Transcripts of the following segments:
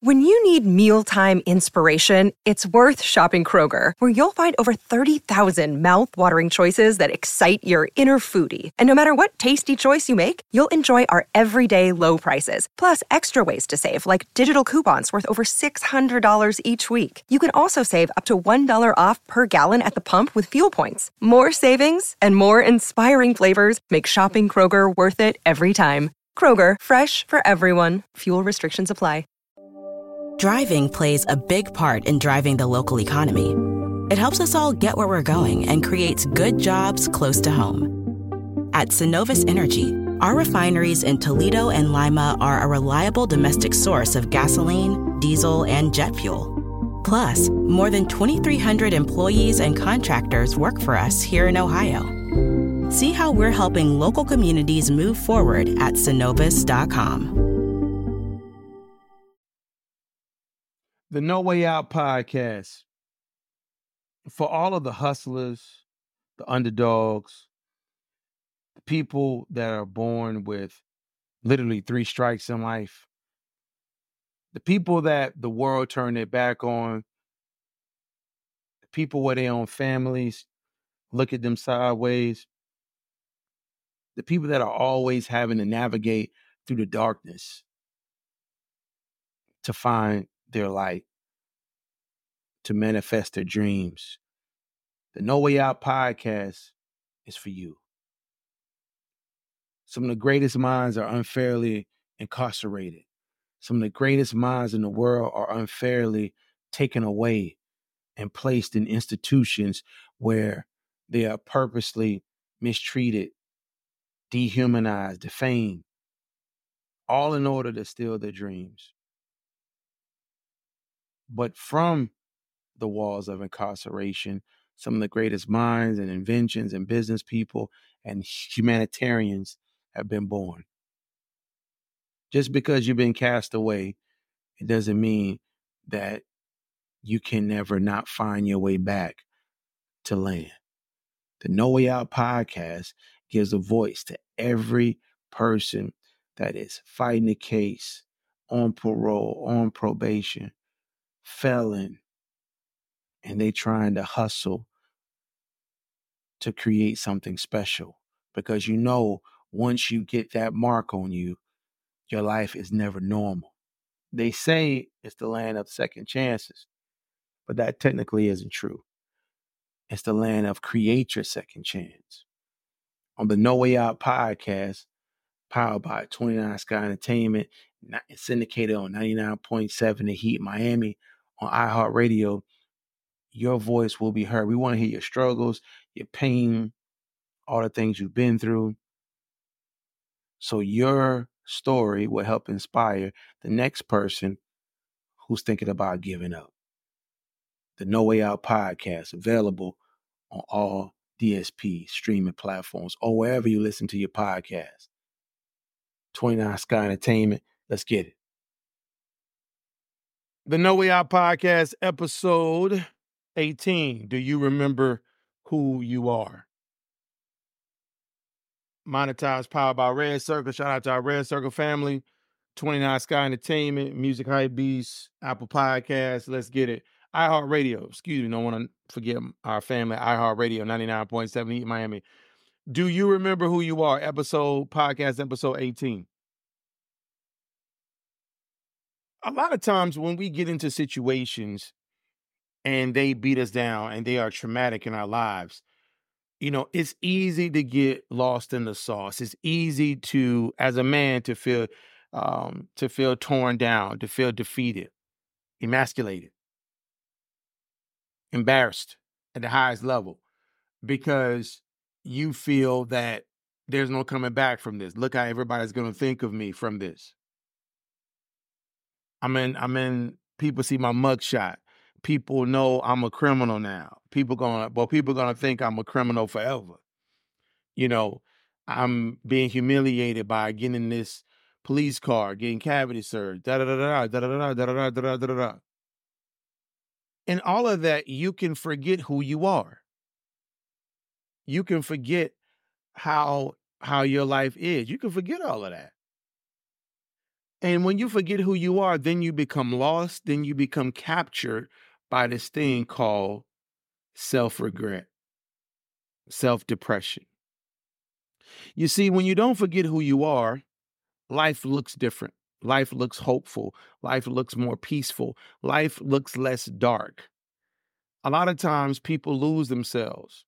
When you need mealtime inspiration, it's worth shopping Kroger, where you'll find over 30,000 mouth-watering choices that excite your inner foodie. And no matter what tasty choice you make, you'll enjoy our everyday low prices, plus extra ways to save, like digital coupons worth over $600 each week. You can also save up to $1 off per gallon at the pump with fuel points. More savings and more inspiring flavors make shopping Kroger worth it every time. Kroger, fresh for everyone. Fuel restrictions apply. Driving plays a big part in driving the local economy. It helps us all get where we're going and creates good jobs close to home. At Synovus Energy, our refineries in Toledo and Lima are a reliable domestic source of gasoline, diesel, and jet fuel. Plus, more than 2,300 employees and contractors work for us here in Ohio. See how we're helping local communities move forward at Synovus.com. The No Way Out podcast. For all of the hustlers, the underdogs, the people that are born with literally 3 strikes in life, the people that the world turned their back on, the people where their own families look at them sideways, the people that are always having to navigate through the darkness to find their light, to manifest their dreams. The No Way Out podcast is for you. Some of the greatest minds are unfairly incarcerated. Some of the greatest minds in the world are unfairly taken away and placed in institutions where they are purposely mistreated, dehumanized, defamed, all in order to steal their dreams. But from the walls of incarceration, some of the greatest minds and inventions and business people and humanitarians have been born. Just because you've been cast away, it doesn't mean that you can never not find your way back to land. The No Way Out podcast gives a voice to every person that is fighting a case, on parole, on probation, felon, and they trying to hustle to create something special. Because you know, once you get that mark on you, your life is never normal. They say it's the land of second chances, but that technically isn't true. It's the land of create your second chance. On the No Way Out podcast, powered by 29 Sky Entertainment, syndicated on 99.7 The Heat Miami, on iHeartRadio, your voice will be heard. We want to hear your struggles, your pain, all the things you've been through. So your story will help inspire the next person who's thinking about giving up. The No Way Out podcast, available on all DSP streaming platforms or wherever you listen to your podcast. 29 Sky Entertainment, let's get it. The No Way Out podcast, episode 18. Do you remember who you are? Monetized, powered by Red Circle. Shout out to our Red Circle family. 29 Sky Entertainment, Music Hype Beast, Apple Podcasts. Let's get it. iHeartRadio. Excuse me, don't want to forget our family. iHeartRadio, 99.7 Heat Miami. Do you remember who you are? Podcast episode 18. A lot of times when we get into situations and they beat us down and they are traumatic in our lives, you know, it's easy to get lost in the sauce. It's easy to, as a man, to feel torn down, to feel defeated, emasculated, embarrassed at the highest level, because you feel that there's no coming back from this. Look how everybody's going to think of me from this. I'm in, people see my mugshot. People know I'm a criminal now. People gonna think I'm a criminal forever. You know, I'm being humiliated by getting in this police car, getting cavity searched, da da da da da da da da da da da da da. And all of that, you can forget who you are. You can forget how your life is. You can forget all of that. And when you forget who you are, then you become lost, then you become captured by this thing called self-regret, self-depression. You see, when you don't forget who you are, life looks different. Life looks hopeful. Life looks more peaceful. Life looks less dark. A lot of times people lose themselves.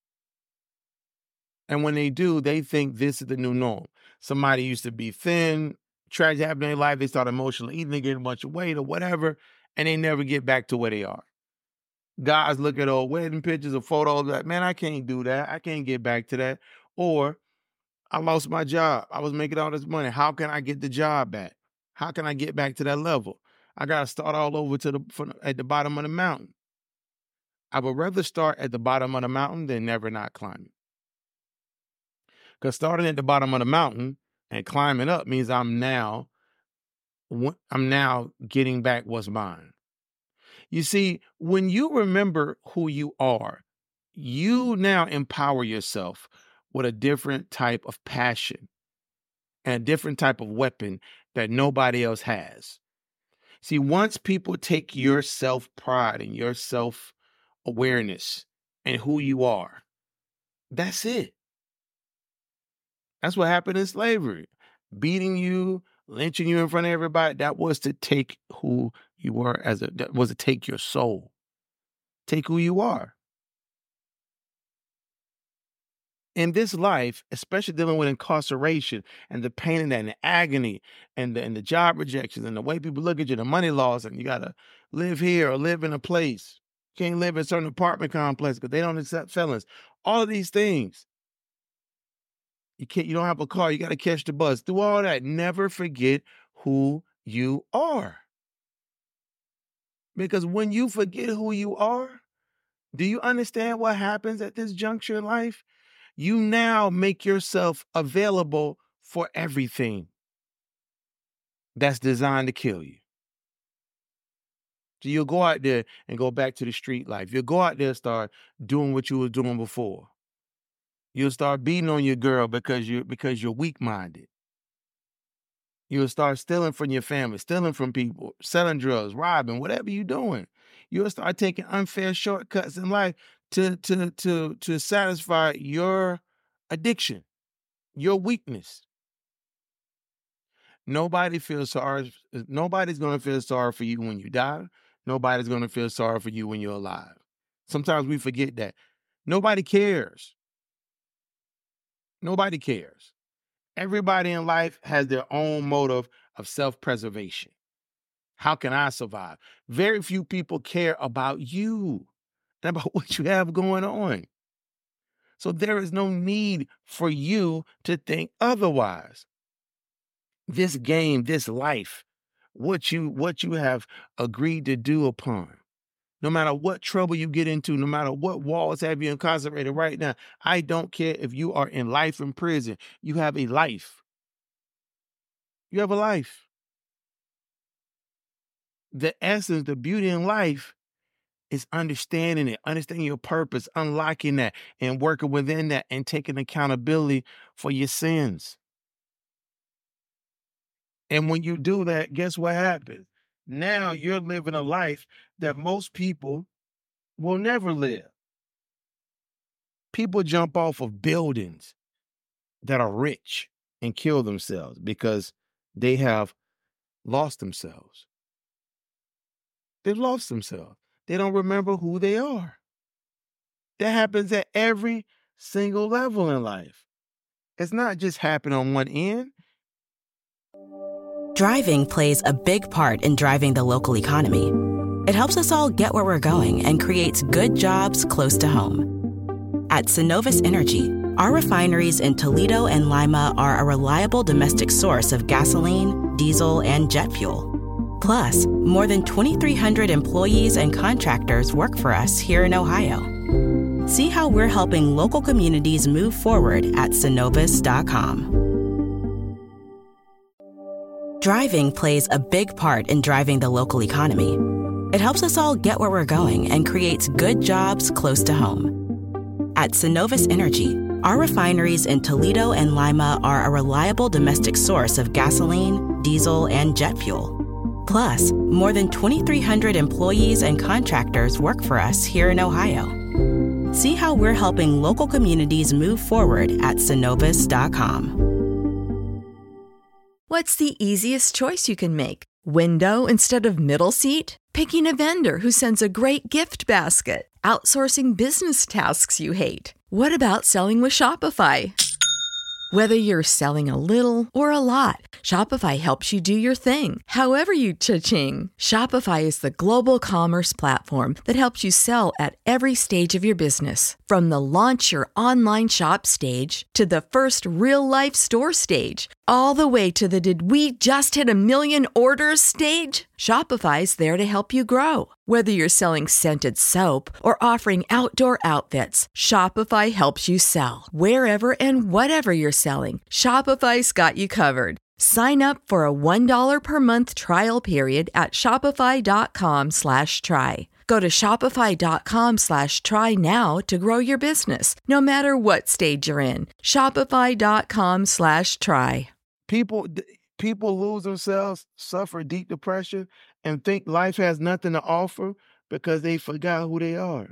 And when they do, they think this is the new norm. Somebody used to be thin, tragedy happened in their life, they start emotionally eating, they get a bunch of weight or whatever, and they never get back to where they are. Guys look at old wedding pictures or photos like, man, I can't do that. I can't get back to that. Or I lost my job. I was making all this money. How can I get the job back? How can I get back to that level? I got to start all over at the bottom of the mountain. I would rather start at the bottom of the mountain than never not climbing. Because starting at the bottom of the mountain and climbing up means I'm now getting back what's mine. You see, when you remember who you are, you now empower yourself with a different type of passion and a different type of weapon that nobody else has. See, once people take your self-pride and your self-awareness and who you are, that's it. That's what happened in slavery. Beating you, lynching you in front of everybody, that was to take who you were that was to take your soul. Take who you are. In this life, especially dealing with incarceration and the pain and the agony and the job rejections and the way people look at you, the money loss, and you got to live here or live in a place. You can't live in a certain apartment complex because they don't accept felons. All of these things. You don't have a car. You got to catch the bus. Do all that. Never forget who you are. Because when you forget who you are, do you understand what happens at this juncture in life? You now make yourself available for everything that's designed to kill you. So you'll go out there and go back to the street life. You'll go out there and start doing what you were doing before. You'll start beating on your girl because you're weak-minded. You'll start stealing from your family, stealing from people, selling drugs, robbing, whatever you're doing. You'll start taking unfair shortcuts in life to satisfy your addiction, your weakness. Nobody's going to feel sorry for you when you die. Nobody's going to feel sorry for you when you're alive. Sometimes we forget that. Nobody cares. Nobody cares. Everybody in life has their own motive of self-preservation. How can I survive? Very few people care about you and about what you have going on. So there is no need for you to think otherwise. This game, this life, what you have agreed to do upon, no matter what trouble you get into, no matter what walls have you incarcerated right now, I don't care if you are in life in prison. You have a life. You have a life. The essence, the beauty in life is understanding it, understanding your purpose, unlocking that, and working within that, and taking accountability for your sins. And when you do that, guess what happens? Now you're living a life that most people will never live. People jump off of buildings that are rich and kill themselves because they have lost themselves. They've lost themselves. They don't remember who they are. That happens at every single level in life. It's not just happening on one end. Driving plays a big part in driving the local economy. It helps us all get where we're going and creates good jobs close to home. At Synovus Energy, our refineries in Toledo and Lima are a reliable domestic source of gasoline, diesel, and jet fuel. Plus, more than 2,300 employees and contractors work for us here in Ohio. See how we're helping local communities move forward at Synovus.com. Driving plays a big part in driving the local economy. It helps us all get where we're going and creates good jobs close to home. At Synovus Energy, Our refineries in Toledo and Lima are a reliable domestic source of gasoline, diesel, and jet fuel. Plus, more than 2,300 employees and contractors work for us here in Ohio. See how we're helping local communities move forward at Synovus.com. What's the easiest choice you can make? Window instead of middle seat? Picking a vendor who sends a great gift basket? Outsourcing business tasks you hate? What about selling with Shopify? Whether you're selling a little or a lot, Shopify helps you do your thing, however you cha-ching. Shopify is the global commerce platform that helps you sell at every stage of your business. From the launch your online shop stage to the first real-life store stage, all the way to the did we just hit 1 million orders stage. Shopify's there to help you grow. Whether you're selling scented soap or offering outdoor outfits, Shopify helps you sell. Wherever and whatever you're selling, Shopify's got you covered. Sign up for a $1 per month trial period at shopify.com/try. Go to shopify.com/try now to grow your business, no matter what stage you're in. Shopify.com/try. People lose themselves, suffer deep depression, and think life has nothing to offer because they forgot who they are.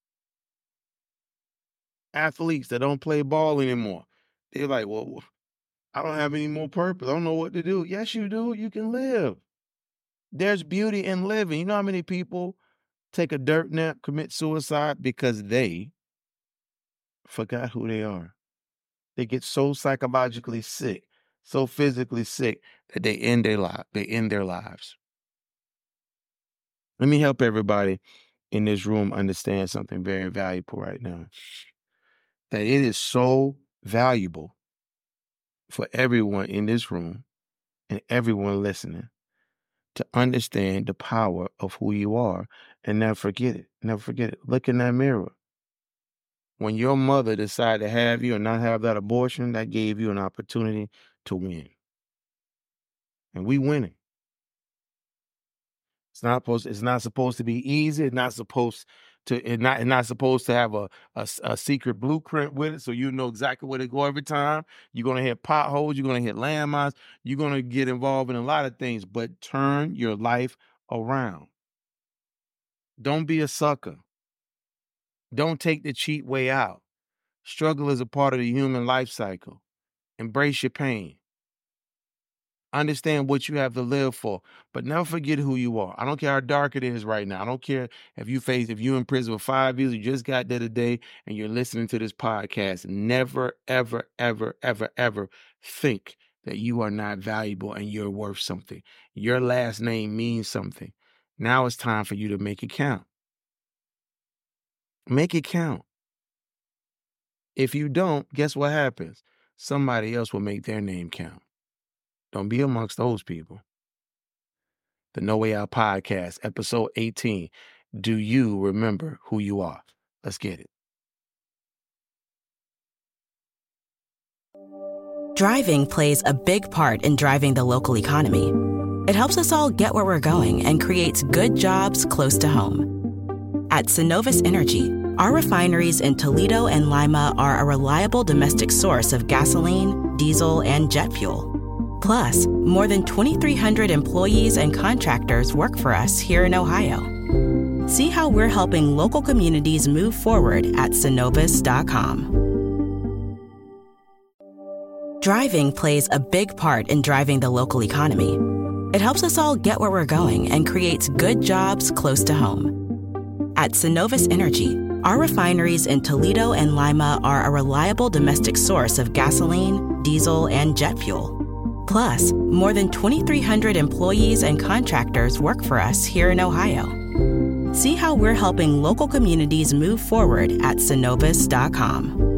Athletes that don't play ball anymore, they're like, well, I don't have any more purpose. I don't know what to do. Yes, you do. You can live. There's beauty in living. You know how many people take a dirt nap, commit suicide because they forgot who they are? They get so psychologically sick, so physically sick that they end their lives. Let me help everybody in this room understand something very valuable right now. That it is so valuable for everyone in this room and everyone listening to understand the power of who you are and never forget it. Never forget it. Look in that mirror. When your mother decided to have you or not have that abortion, that gave you an opportunity to win. And we winning. It's not supposed to be easy. It's not supposed to have a secret blueprint with it, so you know exactly where to go every time. You're gonna hit potholes, you're gonna hit landmines, you're gonna get involved in a lot of things, but turn your life around. Don't be a sucker. Don't take the cheap way out. Struggle is a part of the human life cycle. Embrace your pain. Understand what you have to live for, but never forget who you are. I don't care how dark it is right now. I don't care if you're in prison for 5 years, you just got there today, and you're listening to this podcast. Never, ever, ever, ever, ever think that you are not valuable and you're worth something. Your last name means something. Now it's time for you to make it count. Make it count. If you don't, guess what happens? Somebody else will make their name count. Don't be amongst those people. The No Way Out Podcast, episode 18. Do you remember who you are? Let's get it. Driving plays a big part in driving the local economy. It helps us all get where we're going and creates good jobs close to home. At Synovus Energy, our refineries in Toledo and Lima are a reliable domestic source of gasoline, diesel, and jet fuel. Plus, more than 2,300 employees and contractors work for us here in Ohio. See how we're helping local communities move forward at Synovus.com. Driving plays a big part in driving the local economy. It helps us all get where we're going and creates good jobs close to home. At Synovus Energy, our refineries in Toledo and Lima are a reliable domestic source of gasoline, diesel, and jet fuel. Plus, more than 2,300 employees and contractors work for us here in Ohio. See how we're helping local communities move forward at Synovus.com.